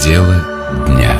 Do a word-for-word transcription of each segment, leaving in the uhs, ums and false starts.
Дело дня.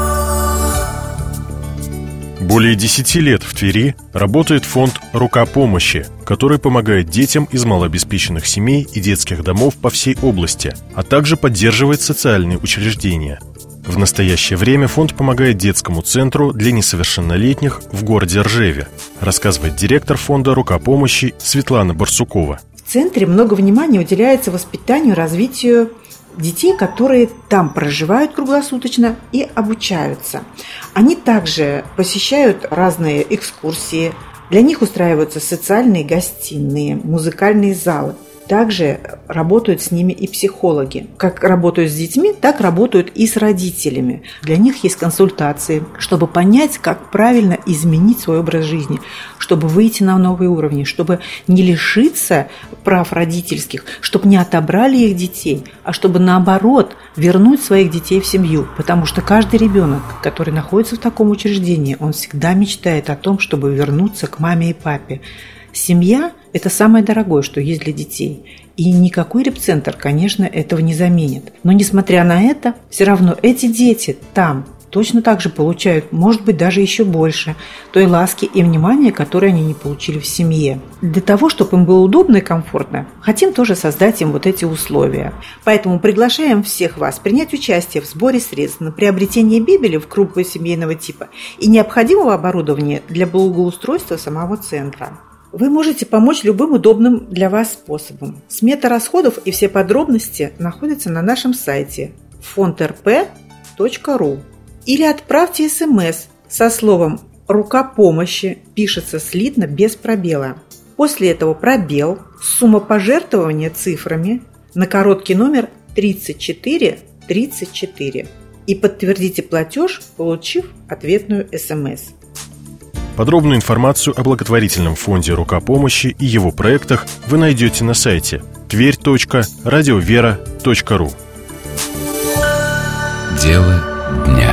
Более десяти лет в Твери работает фонд «Рука помощи», который помогает детям из малообеспеченных семей и детских домов по всей области, а также поддерживает социальные учреждения. В настоящее время фонд помогает детскому центру для несовершеннолетних в городе Ржеве, рассказывает директор фонда «Рука помощи» Светлана Барсукова. В центре много внимания уделяется воспитанию и развитию детей, которые там проживают круглосуточно и обучаются. Они также посещают разные экскурсии, для них устраиваются социальные гостиные, музыкальные залы. Также работают с ними и психологи. Как работают с детьми, так работают и с родителями. Для них есть консультации, чтобы понять, как правильно изменить свой образ жизни, чтобы выйти на новые уровни, чтобы не лишиться прав родительских, чтобы не отобрали их детей, а чтобы наоборот вернуть своих детей в семью. Потому что каждый ребенок, который находится в таком учреждении, он всегда мечтает о том, чтобы вернуться к маме и папе. Семья – это самое дорогое, что есть для детей. И никакой репцентр, конечно, этого не заменит. Но, несмотря на это, все равно эти дети там точно так же получают, может быть, даже еще больше той ласки и внимания, которые они не получили в семье. Для того, чтобы им было удобно и комфортно, хотим тоже создать им вот эти условия. Поэтому приглашаем всех вас принять участие в сборе средств на приобретение мебели в круг семейного типа и необходимого оборудования для благоустройства самого центра. Вы можете помочь любым удобным для вас способом. Смета расходов и все подробности находятся на нашем сайте фонд эр пэ точка ру. Или отправьте смс со словом «Рука помощи», пишется слитно без пробела. После этого пробел, сумма пожертвования цифрами на короткий номер тридцать четыре тридцать четыре и подтвердите платеж, получив ответную смс. Подробную информацию о благотворительном фонде «Рука помощи» и его проектах вы найдете на сайте тверь точка радиовера точка ру. Дело дня.